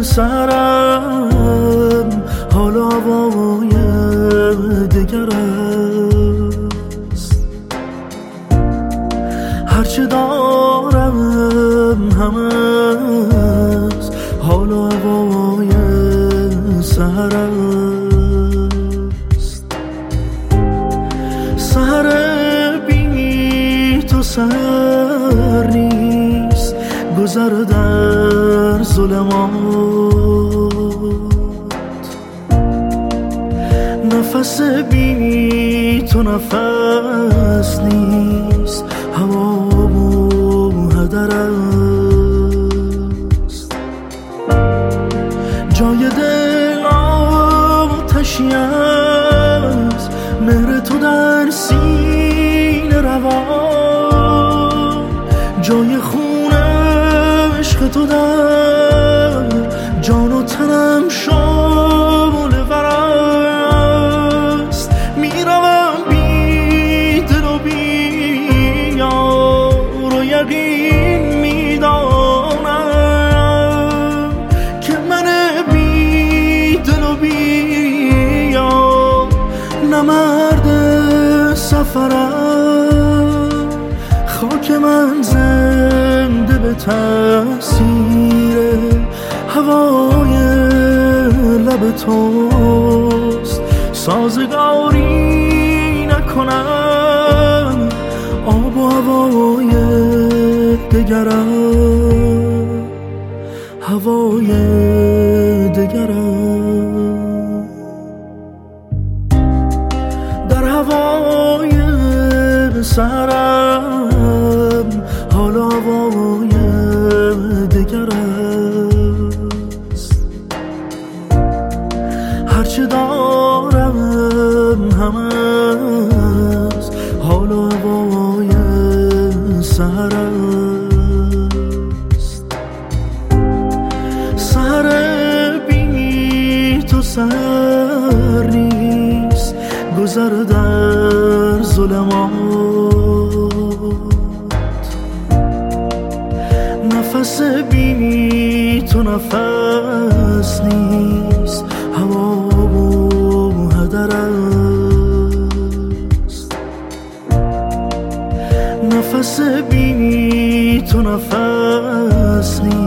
سرم حال هوای دگر است. هرچه دارم هم از حال هوای سحر است. سحر بی تو سحر نیست، گذر در ظلمات. نفس بی تو نفس نیست، هوا و هدر است. جای دل آتشی است، مهر تو در سینه روان. جای خون عشق تو در جان و تنم شعله ور است. میروم بی دل و بی یار و یقین میدانم که من بی دل و بی یار نه مرد سفرم. خاک من زنده به تأثیر هوای لب توست. سازگاری نکنم آب و هوای دگرم، هوای دگرم. در هوای سرم حال هوای دگر است. هرچه دارم هم از حال هوای سحر است. سحر بی تو سحر نیست، گذر در ظلمات. نفس بی تو نفس نیست، هوا و هدر است. نفس بی تو نفس نیست،